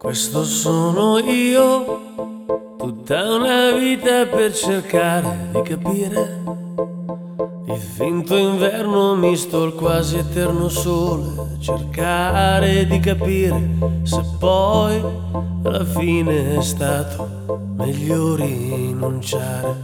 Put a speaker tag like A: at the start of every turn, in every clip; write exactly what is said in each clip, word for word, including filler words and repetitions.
A: Questo sono io, tutta una vita per cercare di capire il finto inverno misto al quasi eterno sole, cercare di capire se poi alla fine è stato meglio rinunciare.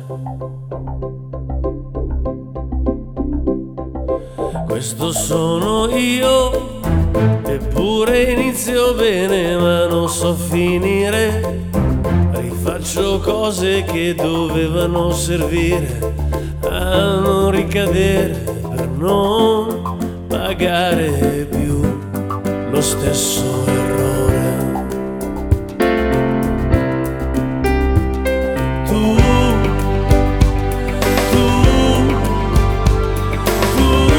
A: Questo sono io, eppure inizio bene ma non so finire. Rifaccio cose che dovevano servire a non ricadere, per non pagare più lo stesso errore. Tu, tu, tu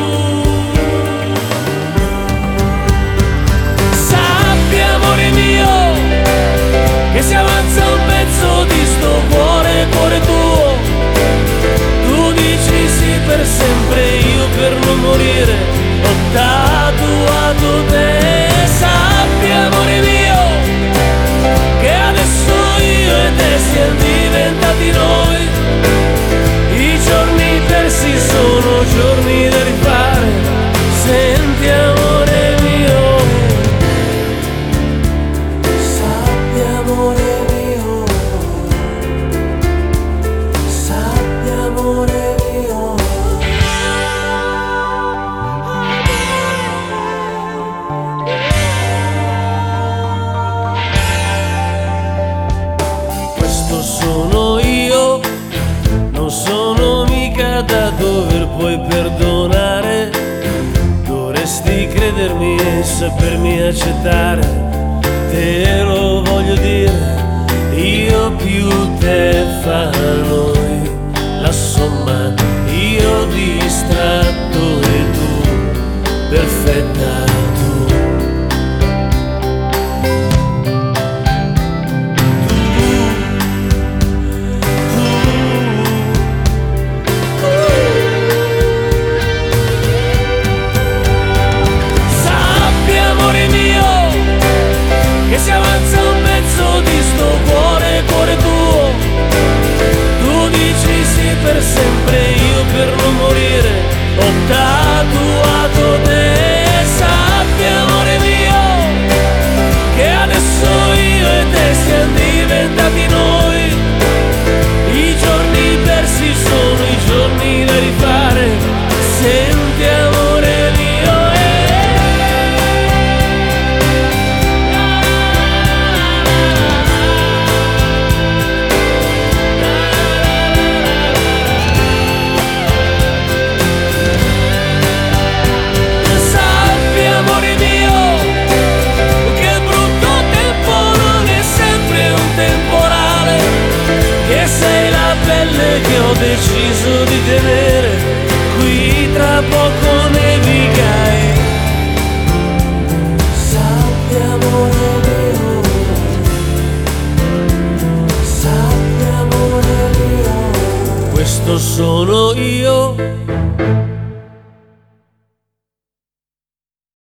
A: sappi, amore mio, che si avanza un pezzo di sto cuore, cuore tuo. Tu dici sì per sempre, io per non morire ho tatuato te. Sappi, amore mio, che adesso io e te siamo diventati noi. I giorni persi sono giorni da rifare. Senti, amore mio, sappi, amore mio, sappi, amore mio. Questo sono io, non sono mica da dover poi perdonare. Dovresti credermi e sapermi accettare. Te lo voglio dire, io più te fa noi la somma, io distratto e tu perfetta tu. Sappi, amore mio, che si avanza un pezzo di sto cuore, cuore tuo. Tu dici sì per sempre, io per non morire ho tatuato te. Sappi, amore mio, che adesso io e te siamo diventati noi. I giorni persi sono i giorni da rifare. Senti, amore mio, sappi, amore mio, che il brutto tempo non è sempre un temporale, che sei la pelle che ho deciso di tenere. Qui tra poco ne